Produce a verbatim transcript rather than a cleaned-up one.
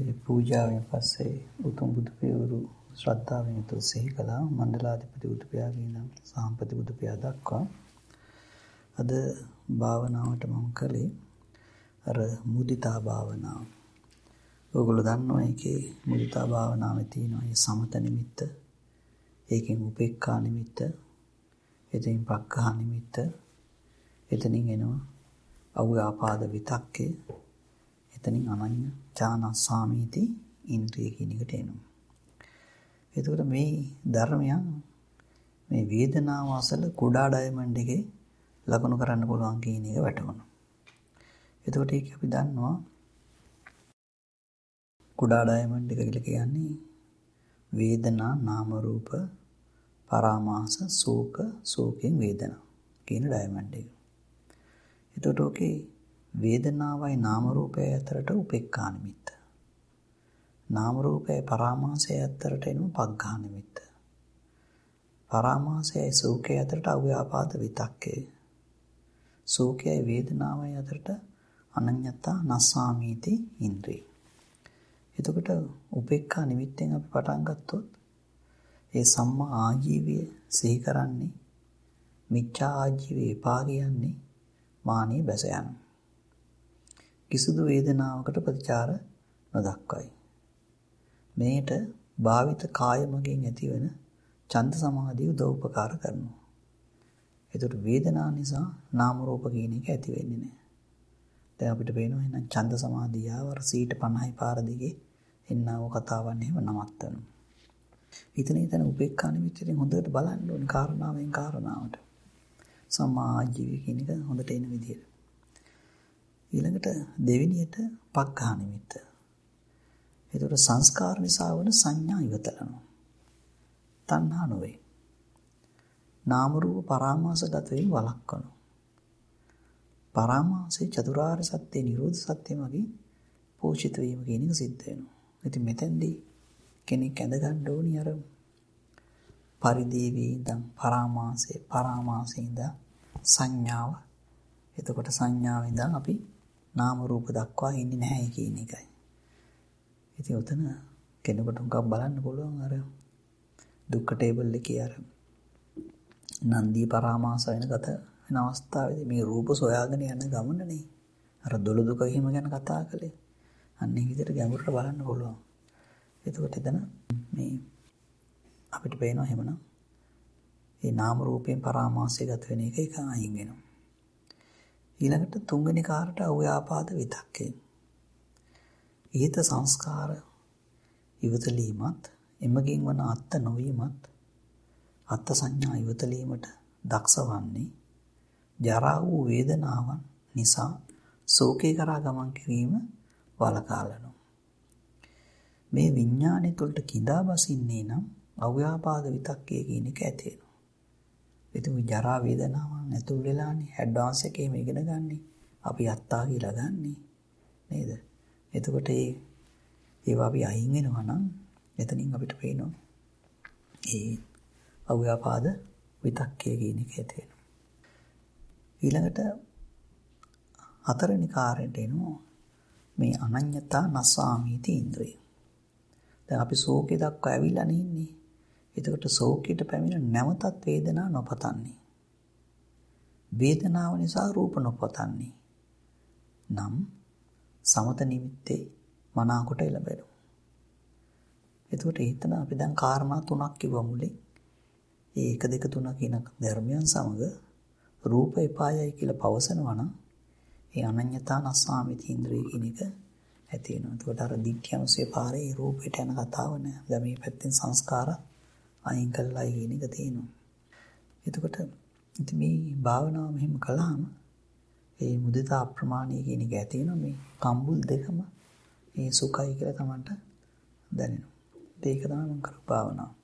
ඒ පූජාවෙන් පස්සේ උතුම් බුදු පියවරු ශ්‍රද්ධාවෙන් යුතුව සිහි කළා. මණ්ඩලාධිපති බුදු පියාගේ ඉඳන් සාම්පති බුදු පියා දක්වා. අද භාවනාවට මම කළේ අර මුදිතා භාවනාව. ඔයගොල්ලෝ දන්නවා ඒකේ මුදිතා භාවනාවේ තියෙනවා මේ සමත නිමිත්ත, ඒකෙන් උපේක්ඛා නිමිත්ත, එතනින් පක්ඛා නිමිත්ත, එතනින් එනවා අව්‍යාපාද විතක්කේ, එතනින් අනඤ්ඤ ඥානසාමීති ඉන්ද්‍රිය කියන එකට එනවා. එතකොට මේ ධර්මයන් මේ වේදනාව අසල කුඩා ඩයමන්ඩ් එකේ ලකුණු කරන්න පුළුවන් කියන එක වැටහුණා. එතකොට ඒක අපි දන්නවා කුඩා ඩයමන්ඩ් එක කියලා කියන්නේ වේදනා නාම රූප පරාමාස සෝක සෝකෙන් වේදනා කියන ඩයමන්ඩ් එක. එතකොට ඔකේ වේදනාවයි නාම රූපය අතරට උපේක්ඛා නිමිත්ත. නාම රූපය පරාමාසය අතරට එනවා පග්ඝා නිමිත්ත. පරාමාසයයි සෝකය අතරට අව්‍යාපාද විතක්කේ. සෝකයයි වේදනාවයි අතරට අනඤ්ඤතා නස්සාමීති ඉන්ද්‍රිය. එතකොට උපේක්ඛා නිමිත්තෙන් අපි පටන් ගත්තොත් ඒ සම්මා ආජීවය සිහි කරන්නේ මිච්ඡා ආජීවය එපා කියන්නේ මානිය බැස යනවා. කිසිදු වේදනාවකට ප්‍රතිචාර නොදක්වයි. මේට භාවිත කායමගෙන් ඇතිවන ඡන්ද සමාධිය උදව් උපකාර කරනවා. ඒතර වේදනා නිසා නාම රූප කියන එක ඇති වෙන්නේ නැහැ. දැන් අපිට පේනවා එහෙනම් ඡන්ද සමාධිය ආවර සීට පනහයි පාර දිගේ එන්නව කතාවන් එහෙම නවත්තනවා. ඉතින් එතන උපේක්ඛා නිමිත්තෙන් හොඳට බලන්න ඕනේ කාරණාවෙන් කාරණාවට. සම්මා ආජීවය කියන එක හොඳට එන විදියට. ඊළඟට දෙවෙනියට පග්ඝා නිමිත්ත. ඒතර සංස්කාර නිසා වන සංඥා ඉවතලනවා. තණ්හා නොවේ. නාම රූප පරාමාසගත වීම වළක්වනවා. පරාමාසයේ චතුරාර්ය සත්‍ය නිරෝධ සත්‍ය මගින් පෝෂිත වීම කියන එක සිද්ධ වෙනවා. ඉතින් මෙතෙන්දී කෙනෙක් ඇඳ ගන්න ඕනි අර පරිදේවී ඉඳන් පරාමාසයේ පරාමාසයේ ඉඳන් සංඥාව. එතකොට සංඥාවෙන් ඉඳන් අපි නාම රූප දක්වා ඉන්නේ නැහැ කියන එකයි. ඉතින් උතන කෙනෙකුට උඟක් බලන්න පුළුවන් අර දුක්ඛ ටේබල් එකේ අර නන්දී පරාමාස වෙන ගත වෙන අවස්ථාවේදී මේ රූප සොයාගෙන යන ගමනනේ අර දොළ දුක හිම ගැන කතා කළේ. අන්න ඒ විදිහට ගැඹුරට බලන්න පුළුවන්. එතකොට එතන මේ අපිට පේනවා එහෙමනම් මේ නාම රූපයෙන් පරාමාසය ගත වෙන එක එක අයින් වෙනවා. ඊළඟට තුන්වෙනි කාර්යයට අව්‍යාපාද විතක්කේ. ඊත සංස්කාර ඉවතලීමත් එමගින් වන අත්ත නොවීමත් අත්ත සංඥා ඉවතලීමට දක්ෂ වන්නේ ජරා වූ වේදනාවන් නිසා ශෝකේ කරා ගමන් කිරීම වළකාලනවා. මේ විඥානය තුළට කිඳා බසින්නේ නම් අව්‍යාපාද විතක්කේ කියන එක ඇති වෙනවා. ඉතින් ජරා වේදනාවන් ඇතුල් වෙලානේ ඇඩ්වාන්ස් එකේම ඉගෙන ගන්න. අපි අත්තා කියලා ගන්නෙ නේද? එතකොට ඒ ඒවා අපි අයින් වෙනවා නම් එතනින් අපිට පේනවා ඒ අව්‍යාපාද විතක්කේ කියන එක ඇති වෙනවා. ඊළඟට හතරවෙනි කාර්යයට එනවා මේ අනඤ්ඤතා නස්සාමීති ඉන්ද්‍රිය. දැන් අපි ශෝකේ දක්වා ඇවිල්ලා ඉන්නේ. එතකොට ශෝකයට පැමිණ නැවතත් වේදනා නොපතන්නේ. වේදනාව නිසා රූප නොපතන්නේ. නම් සමත නිමිත්තේ මනාකොට එළඹෙනවා. එතකොට එතන අපි දැන් කාරණා තුනක් කිව්වා මුලින්. ඒ එක දෙක තුන කියන ධර්මයන් සමග රූප එපායයි කියලා පවසනවා නම් ඒ අනඤ්ඤතා නස්සාමිති ඉන්ද්‍රිය කියන එක ඇති වෙනවා. එතකොට අර දිට්ඨියනුසේ පාරේ රූපයට යන කතාව නෑ. දැන් මේ පැත්තෙන් සංස්කාර අයින් කළා කියන එක තියෙනවා. එතකොට ඉතින් මේ භාවනාව මෙහෙම කළාම ඒ මුදිතා අප්‍රමාණීය කියන එක ඇති වෙනවා. මේ කම්බුල් දෙකම ඒ සුඛයි කියලා Tamanට දැනෙනවා. ඒක තමයි මම කරපු භාවනාව.